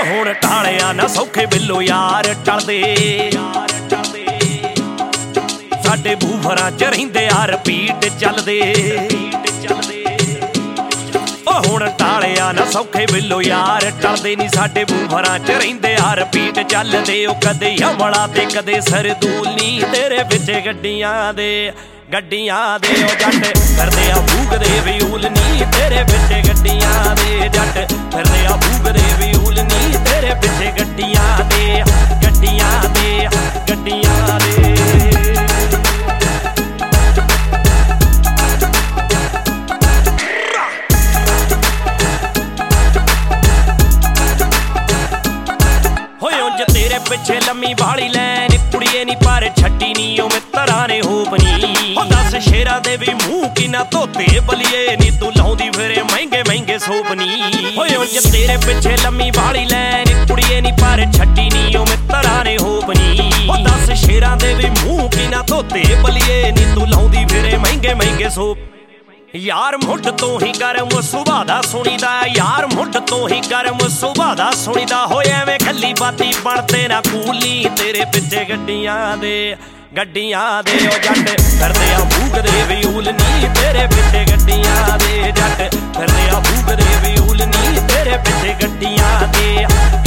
ਹੁਣ ਟਾਲਿਆ ਨਾ ਸੌਖੇ ਬਿੱਲੋ ਯਾਰ ਟਲਦੇ ਸਾਡੇ ਬੂਫਰਾਂ ਚ ਰਹਿੰਦੇ ਆ ਰਿਪੀਟ ਚੱਲਦੇ ਉਹ ਹੁਣ ਟਾਲਿਆ ਨਾ ਸੌਖੇ ਬਿੱਲੋ ਯਾਰ ਟਲਦੇ ਨੀ ਸਾਡੇ ਬੂਫਰਾਂ ਚ ਰਹਿੰਦੇ ਆ ਰਿਪੀਟ ਚੱਲਦੇ ਉਹ ਕਦੇ ਹਮਲਾ ਤੇ ਕਦੇ ਸਰਦੂਲ ਨੀ ਤੇਰੇ ਪਿੱਛੇ ਗੱਡੀਆਂ ਦੇ ਉਹ ਜੱਟ ਫਿਰਦੇ ਆ ਫੂਕਦੇ ਵਿਊਲ ਨੀ ਤੇਰੇ ਪਿੱਛੇ ਗੱਡੀਆਂ ਦੇ ਜੱਟ ਫਿਰਦੇ ਆ ਫੂਕਦੇ ਵਿਊਲ ਨੀ ਤੇਰੇ ਪਿੱਛੇ ਗੱਡੀਆਂ ਦੇ ਹੋਏ ਉਂਝ ਤੇਰੇ ਪਿੱਛੇ ਲੰਮੀ ਵਾਲੀ ਲੈਨ ਕੁੜੀਏ ਨੀ ਪਰ ਛੱਡੀ ਨੀ ਉਹ ਮਿੱਤਰਾਂ ਨੇ ਹੋਪਨੀ ਉਹ ਦੱਸ ਸ਼ੇਰਾਂ ਦੇ ਵੀ ਮੂੰਹ ਕਿਨਾ ਧੋਤੇ ਬਲੀਏ ਨੀ ਤੂੰ ਲਾਉਂਦੀ ਫਿਰੇ ਮਹਿੰਗੇ ਸੋਪਨੀ ਹੋਏ ਉਂਝ ਤੇਰੇ ਪਿੱਛੇ ਲੰਮੀ ਵਾਲੀ ਲੈਨ ਕੁੜੀਏ ਨੀ ਪਰ ਛੱਡੀ ਨੀ ਉਹ ਮਿੱਤਰਾਂ ਨੇ ਹੋਪਨੀ ਉਹ ਦੱਸ ਸ਼ੇਰਾਂ ਦੇ ਵੀ ਮੂੰਹ ਕਿਨਾ ਧੋਤੇ ਬਲੀਏ ਨੀ ਤੂੰ ਲਾਉਂਦੀ ਫਿਰੇ ਮਹਿੰਗੇ ਸੋਪ ਯਾਰ ਮੁੱਢ ਤੋਂ ਹੀ ਗਰਮ ਸੁਭਾਅ ਦਾ ਸੁਣੀਦਾ ਯਾਰ ਮੁੱਢ ਤੋਂ ਹੀ ਗਰਮ ਸੁਭਾਅ ਦਾ ਸੁਣੀਦਾ ਹੋਏ ਐਵੇਂ ਖੱਲੀ ਬਾਤੀ ਬਣਦੇ ਨਾ ਕੂਲੀ ਤੇਰੇ ਪਿੱਛੇ ਗੱਡੀਆਂ ਦੇ ਉਹ ਜੱਟ ਫਿਰਦੇ ਆ ਫੂਕਦੇ ਵਿਊਲ ਨੀ ਤੇਰੇ ਪਿੱਛੇ ਗੱਡੀਆਂ ਦੇ ਜੱਟ ਫਿਰਦੇ ਆ ਫੂਕਦੇ ਵਿਊਲ ਨੀ ਤੇਰੇ ਪਿੱਛੇ ਗੱਡੀਆਂ ਦੇ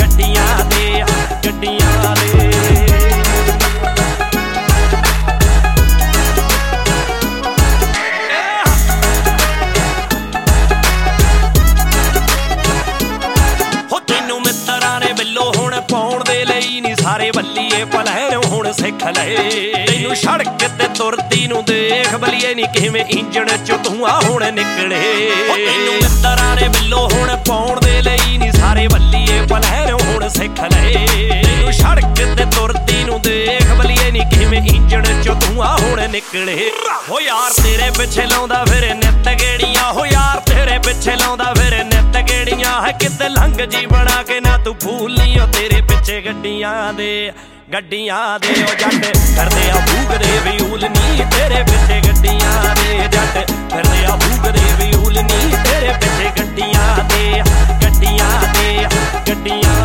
ਹੁਣ ਪਾਉਣ ਦੇ ਲਈ ਨੀ ਸਾਰੇ ਬੱਲੀਏ ਭਲੈਣ ਹੁਣ ਸਿੱਖ ਲਏ ਤੈਨੂੰ ਸੜਕ ਤੇ ਤੁਰਦੀ ਨੂੰ ਦੇਖ ਬਲੀਏ ਨੀ ਕਿਵੇਂ ਇੰਜਣ ਚੋਂ ਧੂੰਆਂ ਹੁਣ ਨਿਕਲੇ ਤੈਨੂੰ ਮਿੱਤਰਾਂ ਨੇ ਬਿੱਲੋ ਹੁਣ ਪਾਉਣ ਦੇ ਲਈ ਨੀ ਸਾਰੇ ਬੱਲੀਏ ਭਲੈਣ ਹੁਣ ਸਿੱਖ ਲਏ ਤੈਨੂੰ ਸੜਕ ਤੇ ਤੁਰਦੀ ਨੂੰ ਦੇਖ ਬਲੀਏ ਨੀ ਕਿਵੇਂ ਇੰਜਣ ਚੋਂ ਧੂੰਆਂ ਹੁਣ ਨਿਕਲੇ ਹੋ ਯਾਰ ਤੇਰੇ ਪਿੱਛੇ ਲਾਉਂਦਾ ਫਿਰ ਨਿੱਤ ਗੇੜੀਆਂ ਹੋ ਯਾਰ ਤੇਰੇ ਪਿੱਛੇ ਲਾਉਂਦਾ ਫਿਰ ਨਿੱਤ ਗੇੜੀਆਂ ਹੈ ਕਿਤੇ ਲੰਘ ਜੀ ਬਣਾ ਕੇ ਨਾ ਤੂੰ ਫੂਲ ਨੀ ਉਹ ਤੇਰੇ ਪਿੱਛੇ ਗੱਡੀਆਂ ਦੇ ਉਹ ਜੱਟ ਫਿਰਦੇ ਆ ਫੂਕਦੇ ਵਿਊਲ ਨੀ ਤੇਰੇ ਪਿੱਛੇ ਗੱਡੀਆਂ ਦੇ ਜੱਟ ਫਿਰਦੇ ਆ ਫੂਕਦੇ ਵਿਊਲ ਨੀ ਤੇਰੇ ਪਿੱਛੇ ਗੱਡੀਆਂ ਦੇ